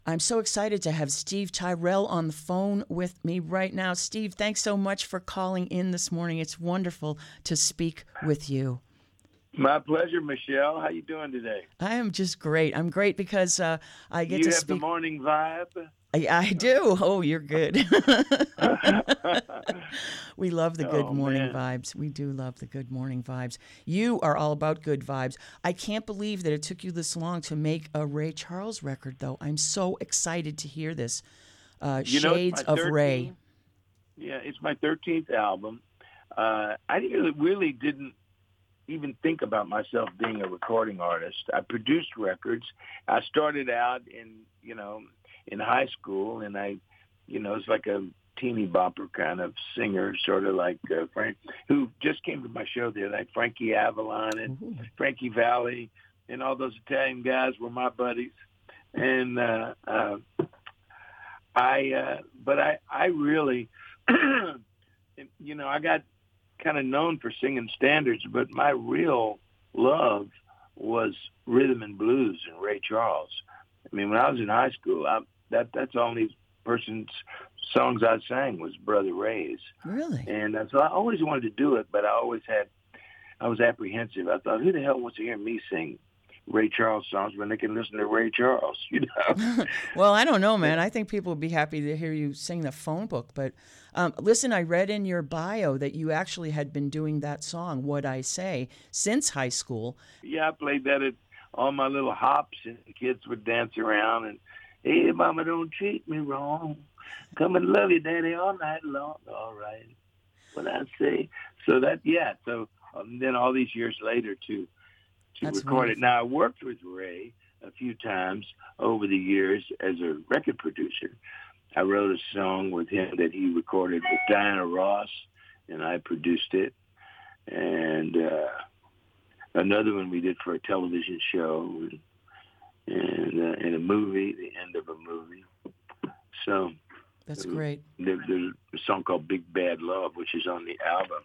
I'm so excited to have Steve Tyrell on the phone with me right now. Steve, thanks so much for calling in this morning. It's wonderful to speak with you. My pleasure, Michelle. How you doing today? I am just great. I'm great because I get to You have the speak. morning vibe. I do. Oh, you're good. We love the good Oh morning man. vibes. We do love the good morning vibes. You are all about good vibes. I can't believe that it took you this long to make a Ray Charles record, though. I'm so excited to hear this. It's Shades my of Ray. 13th. Yeah, it's my 13th album. I really didn't even think about myself being a recording artist. I produced records. I started out in high school, and it's like a teeny bopper kind of singer, sort of like Frank, who just came to my show the other night. Frankie Avalon and Ooh. Frankie Valli and all those Italian guys were my buddies. And I really, I got kind of known for singing standards, but my real love was rhythm and blues and Ray Charles. I mean, when I was in high school, that's the only person's songs I sang was Brother Ray's. Really? And so I always wanted to do it, but I was apprehensive. I thought, who the hell wants to hear me sing Ray Charles songs when they can listen to Ray Charles, Well, I don't know, man. I think people would be happy to hear you sing the phone book. But listen, I read in your bio that you actually had been doing that song, What I Say, since high school. Yeah, I played that at all my little hops, and the kids would dance around and, hey, mama, don't treat me wrong. Come and love you, daddy, all night long. All right, what I say. So then all these years later to That's record it. wonderful. Now, I worked with Ray a few times over the years as a record producer. I wrote a song with him that he recorded with Diana Ross, and I produced it. And another one we did for a television show and a movie, the end of a movie. So That's great. there's a song called Big Bad Love, which is on the album.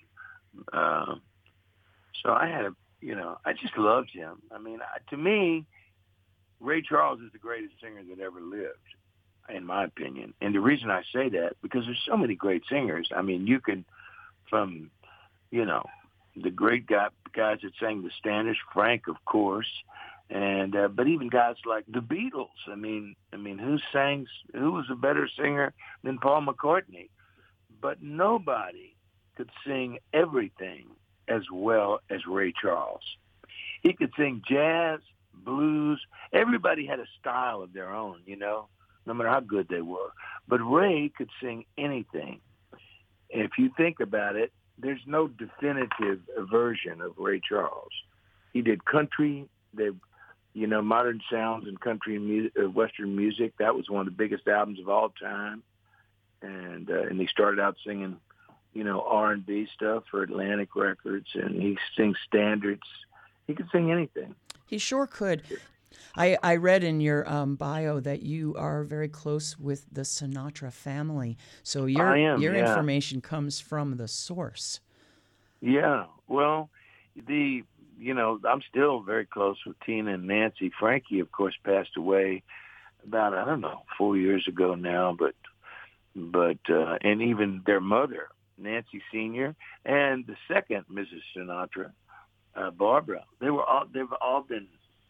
So I just loved him. I mean, to me, Ray Charles is the greatest singer that ever lived, in my opinion. And the reason I say that, because there's so many great singers. I mean, you can, from, the great guys that sang the standards, Frank, of course, and but even guys like the Beatles. I mean, who was a better singer than Paul McCartney? But nobody could sing everything as well as Ray Charles. He could sing jazz, blues. Everybody had a style of their own, no matter how good they were. But Ray could sing anything. If you think about it, there's no definitive version of Ray Charles. He did country, modern sounds and country music, Western music. That was one of the biggest albums of all time. And he started out singing, R&B stuff for Atlantic Records, and he sings standards. He could sing anything. He sure could. I read in your bio that you are very close with the Sinatra family. So your Yeah. information comes from the source. Yeah. Well, I'm still very close with Tina and Nancy. Frankie, of course, passed away about, 4 years ago now, but and even their mother, Nancy Sr., and the second Mrs. Sinatra, Barbara, they've all been,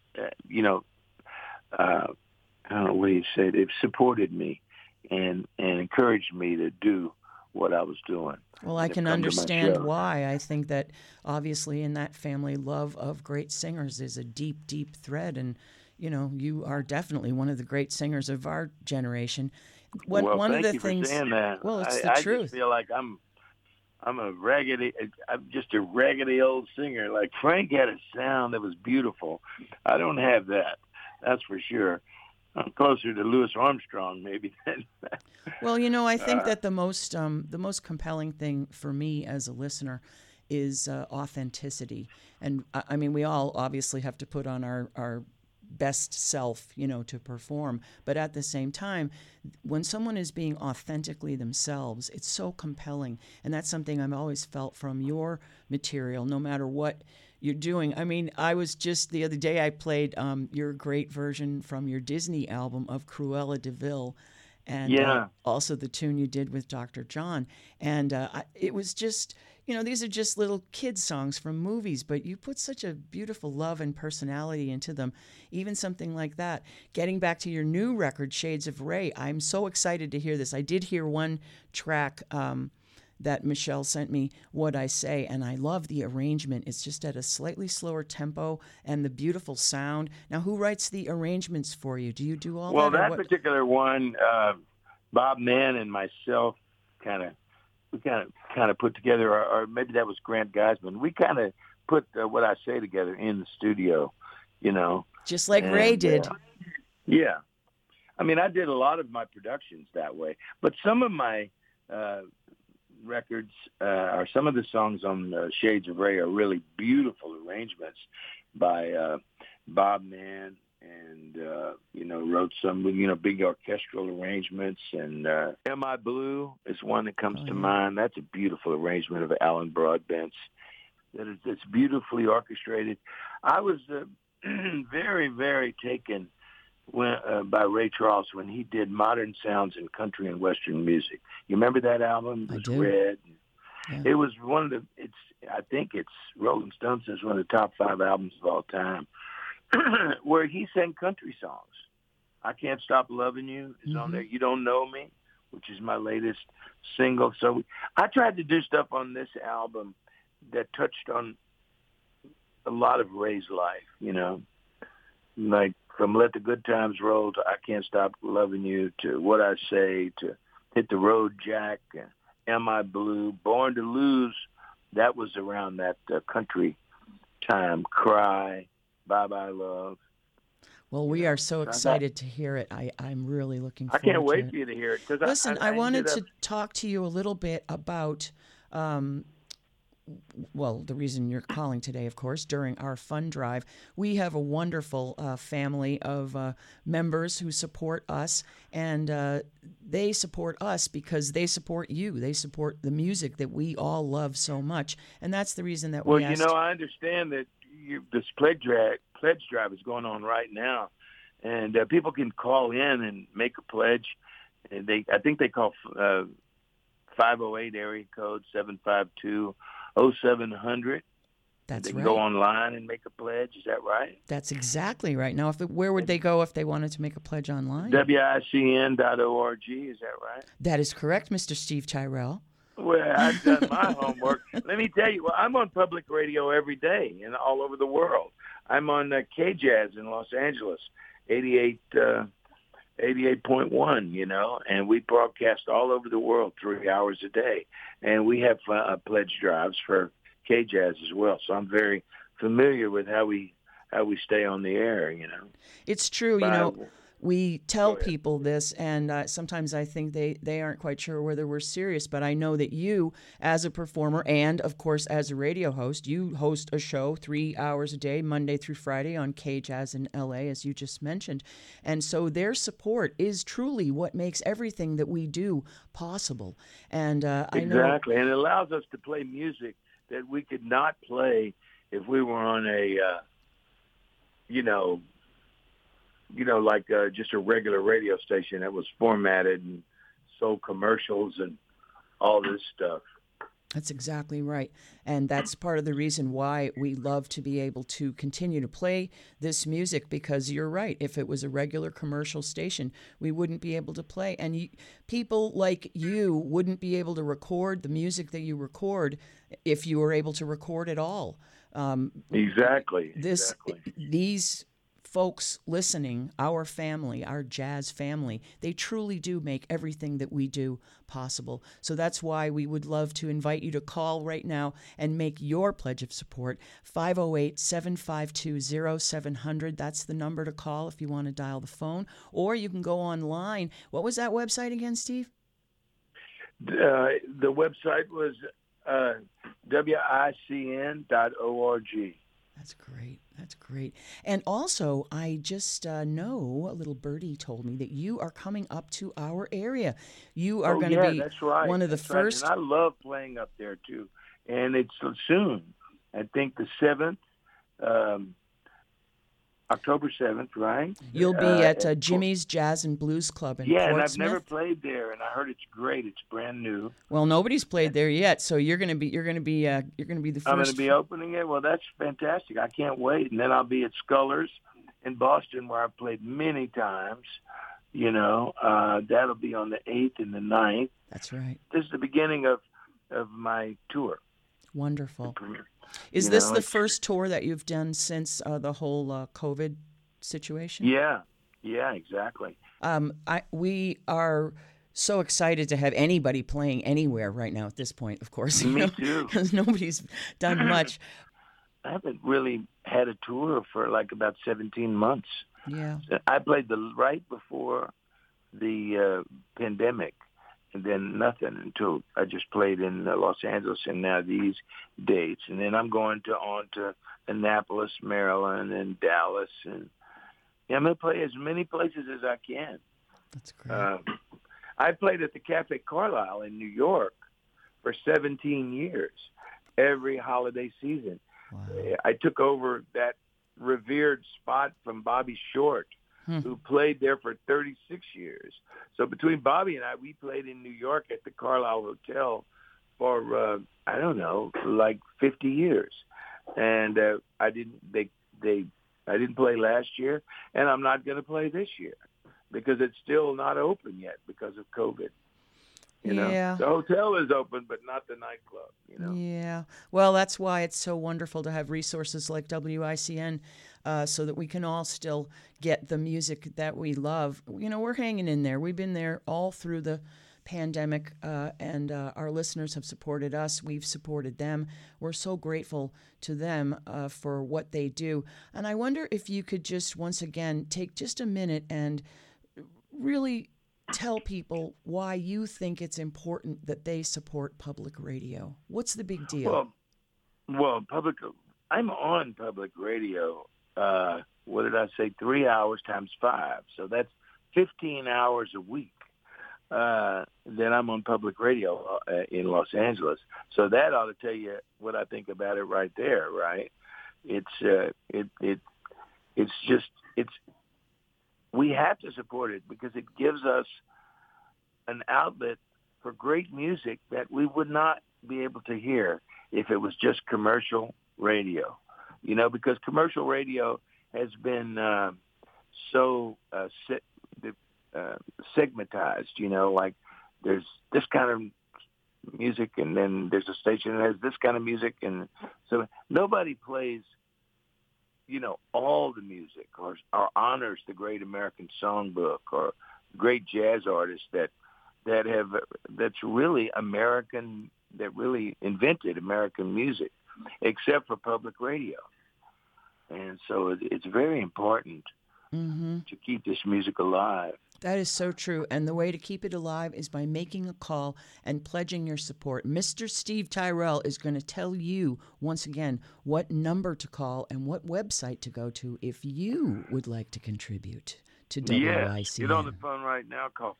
I don't know what you say, they've supported me and encouraged me to do what I was doing. Well, I can understand why. I think that obviously in that family, love of great singers is a deep, deep thread. And, you are definitely one of the great singers of our generation. Thank you for saying that. Well, it's the I truth. just feel like I'm just a raggedy old singer. Like Frank had a sound that was beautiful. I don't have that. That's for sure. I'm closer to Louis Armstrong maybe than that. Well, I think that the most compelling thing for me as a listener is authenticity. And I mean, we all obviously have to put on our best self, to perform. But at the same time, when someone is being authentically themselves, it's so compelling. And that's something I've always felt from your material, no matter what you're doing. I mean, I was just the other day I played your great version from your Disney album of Cruella de Vil, and Yeah. also the tune you did with Dr. John. And it was just, these are just little kid songs from movies, but you put such a beautiful love and personality into them. Even something like that. Getting back to your new record, Shades of Ray, I'm so excited to hear this. I did hear one track. That Michelle sent me, What I Say, and I love the arrangement. It's just at a slightly slower tempo and the beautiful sound. Now, who writes the arrangements for you? Do you do all Well, that? that particular one, Bob Mann and myself we kind of put together, or maybe that was Grant Geisman. We kind of put What I Say together in the studio, Just like Ray did. Yeah. I mean, I did a lot of my productions that way, but some of my records or some of the songs on Shades of Ray are really beautiful arrangements by Bob Mann, and wrote some big orchestral arrangements. And Am I Blue is one that comes to mind. That's a beautiful arrangement of Alan Broadbent's. It's beautifully orchestrated. I was very, very taken by Ray Charles when he did Modern Sounds in Country and Western Music. You remember that album? It was Red. Yeah. It was I think it's Rolling Stone says one of the top 5 albums of all time, where he sang country songs. I Can't Stop Loving You is on there. You Don't Know Me, which is my latest single. So I tried to do stuff on this album that touched on a lot of Ray's life, like from Let the Good Times Roll to I Can't Stop Loving You to What I Say to Hit the Road Jack, Am I Blue, Born to Lose. That was around that country time. Cry, Bye Bye Love. Well, we are so excited to hear it. I'm really looking forward to it. I can't wait for you to hear it. Listen, I wanted to talk to you a little bit about the reason you're calling today, of course, during our fund drive. We have a wonderful family of members who support us, and they support us because they support you. They support the music that we all love so much, and that's the reason that we asked. I understand that this pledge drive is going on right now, and people can call in and make a pledge. And I think they call 508 area code 752-0700. That's right. They can go online and make a pledge. Is that right? That's exactly right. Now, where would they go if they wanted to make a pledge online? WICN.org. Is that right? That is correct, Mr. Steve Tyrell. Well, I've done my homework. Let me tell you, I'm on public radio every day and all over the world. I'm on KJazz in Los Angeles, 88.1, and we broadcast all over the world 3 hours a day. And we have pledge drives for KJazz as well. So I'm very familiar with how we stay on the air, It's true, we tell people this, and sometimes I think they aren't quite sure whether we're serious, but I know that you, as a performer and, of course, as a radio host, you host a show 3 hours a day, Monday through Friday on KJazz in L.A., as you just mentioned. And so their support is truly what makes everything that we do possible. And Exactly, and it allows us to play music that we could not play if we were on a, just a regular radio station that was formatted and sold commercials and all this stuff. That's exactly right. And that's part of the reason why we love to be able to continue to play this music, because you're right. If it was a regular commercial station, we wouldn't be able to play. And people like you wouldn't be able to record the music that you record if you were able to record at all. Exactly. These folks listening, our family, our jazz family, they truly do make everything that we do possible. So that's why we would love to invite you to call right now and make your pledge of support. 508-752-0700. That's the number to call if you want to dial the phone. Or you can go online. What was that website again, Steve? The website was WICN.org. That's great. That's great. And also, I just know, a little birdie told me that you are coming up to our area. You are going to be one of the first. Right. And I love playing up there, too. And it's soon. I think the 7th October 7th, right? You'll be at Jimmy's Jazz and Blues Club in Yeah, Portsmouth. and I've never played there, and I heard it's great. It's brand new. Well, nobody's played there yet, so you're gonna be the first. I'm going to be opening it. Well, that's fantastic. I can't wait. And then I'll be at Scullers in Boston, where I've played many times. That'll be on the 8th and the 9th. That's right. This is the beginning of my tour. Wonderful. Is this the first tour that you've done since the whole COVID situation? Yeah, exactly. We are so excited to have anybody playing anywhere right now at this point, of course. Me too. Because nobody's done much. I haven't really had a tour for like about 17 months. Yeah. I played right before the pandemic, and then nothing until I just played in Los Angeles, and now these dates. And then I'm going on to Annapolis, Maryland, and Dallas. And I'm going to play as many places as I can. That's great. I played at the Cafe Carlisle in New York for 17 years, every holiday season. Wow. I took over that revered spot from Bobby Short, who played there for 36 years. So between Bobby and I, we played in New York at the Carlisle Hotel for, like 50 years. And I didn't play last year, and I'm not going to play this year because it's still not open yet because of COVID. Yeah. The hotel is open, but not the nightclub, Yeah. Well, that's why it's so wonderful to have resources like WICN so that we can all still get the music that we love. We're hanging in there. We've been there all through the pandemic, and our listeners have supported us. We've supported them. We're so grateful to them for what they do. And I wonder if you could just once again take just a minute and really tell people why you think it's important that they support public radio. What's the big deal? Well, I'm on public radio. What did I say? 3 hours times 5. So that's 15 hours a week. Then I'm on public radio in Los Angeles. So that ought to tell you what I think about it right there, right? We have to support it because it gives us an outlet for great music that we would not be able to hear if it was just commercial radio. Because commercial radio has been so segmentized, like there's this kind of music and then there's a station that has this kind of music. And so nobody plays, all the music or honors the great American songbook or great jazz artists that's really American, that really invented American music, except for public radio. And so it's very important to keep this music alive. That is so true. And the way to keep it alive is by making a call and pledging your support. Mr. Steve Tyrell is going to tell you, once again, what number to call and what website to go to if you would like to contribute to WICN. Yes, get on the phone right now. Call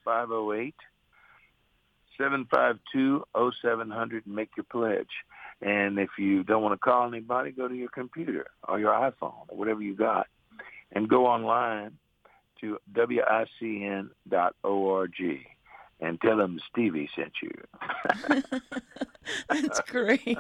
508-752-0700 and make your pledge. And if you don't want to call anybody, go to your computer or your iPhone or whatever you got and go online to WICN.org and tell them Stevie sent you. That's great.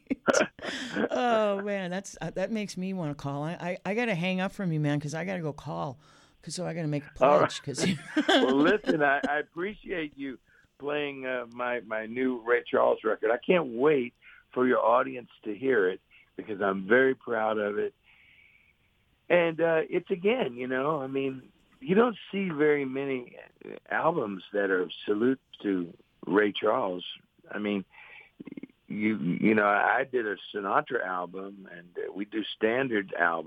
Oh, man, that makes me want to call. I got to hang up from you, man, because I got to go call. So I got to make a pledge. Right. Well, listen, I appreciate you playing my new Ray Charles record. I can't wait for your audience to hear it because I'm very proud of it. And it's, again, you don't see very many albums that are salute to Ray Charles. I mean, I did a Sinatra album, and we do standards.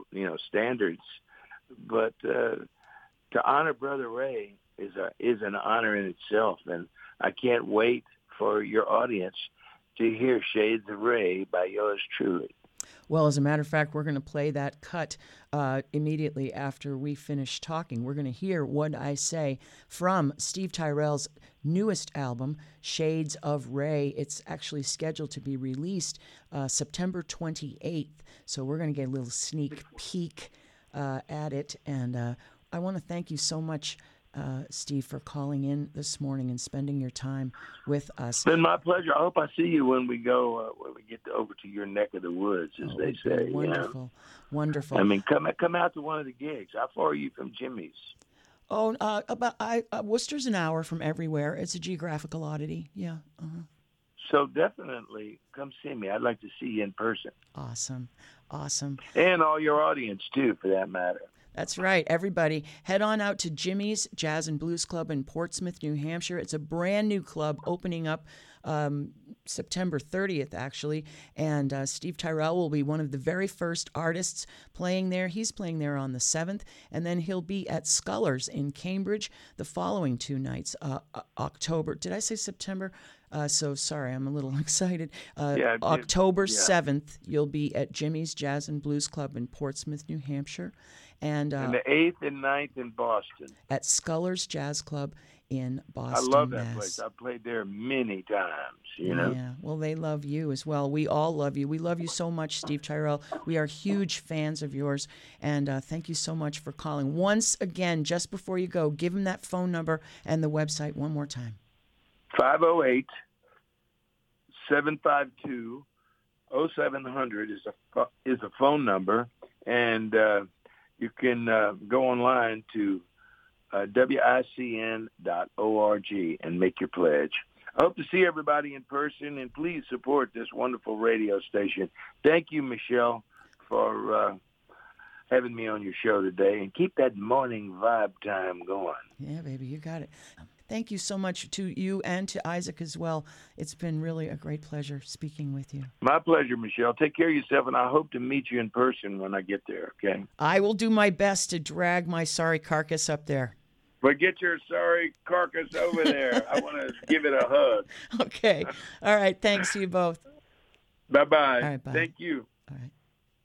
But to honor Brother Ray is an honor in itself, and I can't wait for your audience to hear Shades of Ray by yours truly. Well, as a matter of fact, we're going to play that cut immediately after we finish talking. We're going to hear What I Say from Steve Tyrell's newest album, Shades of Ray. It's actually scheduled to be released September 28th. So we're going to get a little sneak peek at it. And I want to thank you so much, Steve, for calling in this morning and spending your time with us. It's been my pleasure. I hope I see you when we go, when we get over to your neck of the woods, as they say. Wonderful, wonderful. I mean, come out to one of the gigs. How far are you from Jimmy's? Oh, Worcester's an hour from everywhere. It's a geographical oddity. Yeah. Uh-huh. So definitely come see me. I'd like to see you in person. Awesome. And all your audience, too, for that matter. That's right. Everybody, head on out to Jimmy's Jazz and Blues Club in Portsmouth, New Hampshire. It's a brand new club opening up September 30th, actually. And Steve Tyrell will be one of the very first artists playing there. He's playing there on the 7th. And then he'll be at Scullers in Cambridge the following 2 nights, October. Did I say September? So sorry, I'm a little excited. October 7th, you'll be at Jimmy's Jazz and Blues Club in Portsmouth, New Hampshire. And the 8th and 9th in Boston. At Scullers Jazz Club in Boston, I love that Mass. place. I've played there many times, you know. Yeah, well, they love you as well. We all love you. We love you so much, Steve Tyrell. We are huge fans of yours, and thank you so much for calling. Once again, just before you go, give him that phone number and the website one more time. 508-752-0700 is a phone number, and you can go online to WICN.org and make your pledge. I hope to see everybody in person, and please support this wonderful radio station. Thank you, Michelle, for having me on your show today, and keep that morning vibe time going. Yeah, baby, you got it. Thank you so much to you and to Isaac as well. It's been really a great pleasure speaking with you. My pleasure, Michelle. Take care of yourself, and I hope to meet you in person when I get there, okay? I will do my best to drag my sorry carcass up there. But get your sorry carcass over there. I want to give it a hug. Okay. All right. Thanks to you both. Bye-bye. All right, bye. Thank you. All right.